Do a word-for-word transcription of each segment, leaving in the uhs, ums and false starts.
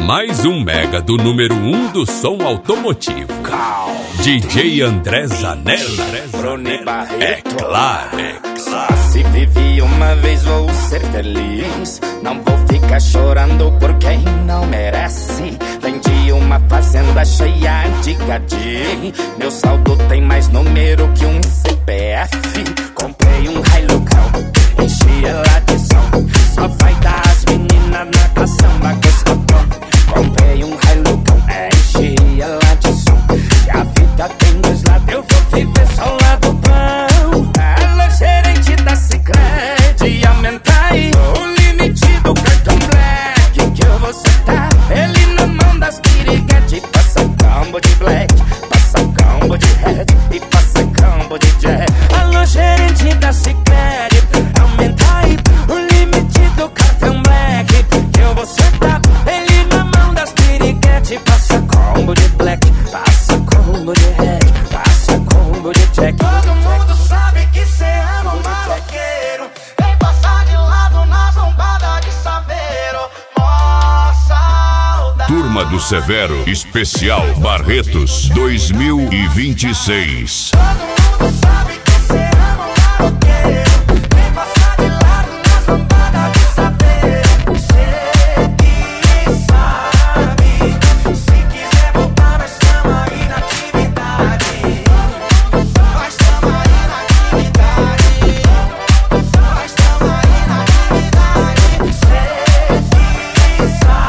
Mais um mega do número um do som automotivo. D J André Zanella. É claro, é claro. Se vivi uma vez, vou ser feliz. Não vou ficar chorando por quem não merece. Vendi uma fazenda cheia de gadi. Meu saldo tem mais número que um C P F. Comprei um Hilux, enchi ela de som. Só vai dar as meninas na caçamba que estou pronto. Comprei um Hilux, enchi ela de som. Se a vida tem dois lados, eu vou viver só o lado bom. Alô, gerente da Sicredi, aumenta aí o limite do cartão black que eu vou sentar. Ele na mão das piriguete, passa combo de black, passa combo de red e passa combo de jack. Alô, gerente da Sicredi, aumenta aí o limite do cartão black que eu vou sentar. Ele na mão das piriguete, passa combo de black, passa combo de red, passa combo de jack. Todo mundo sabe que cê ama um maloqueiro. Vem passar de lado na zombada de Saveiro. Mó saudade. Turma do Severo, especial Barretos dois mil e vinte e seis. Todo mundo sabe que cê ama um maloqueiro. Vem passar de lado na zombada de Saveiro. Cê que sabe. Se quiser voltar, nós tamo aí na atividade. Nós tamo aí na atividade. Nós tamo aí na atividade. Cê que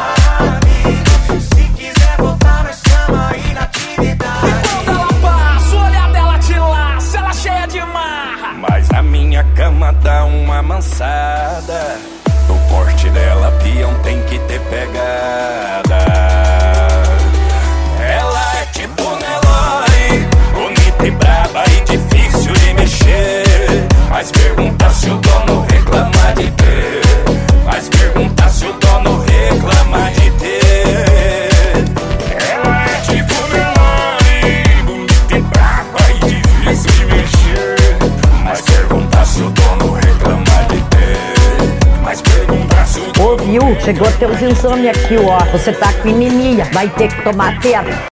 sabe. Se quiser voltar, nós tamo aí na atividade. E quando ela passa, o olhar dela te laça, ela cheia de marra. Mas a minha cama dá uma mansada. No porte dela, peão tem que ter pegada. Ela é tipo Nelore, bonita e braba e difícil de mexer. Mas pergunta se o dono reclama de ter. Mas pergunta se o dono reclama de ter. Ela é tipo Nelore, bonita e braba e difícil de mexer. Mas pergunta se o dono reclama de ter. Mas pergunta se o dono... Ô, viu? Chegou teu exame aqui, ó. Você tá com anemia, vai ter que tomar teta.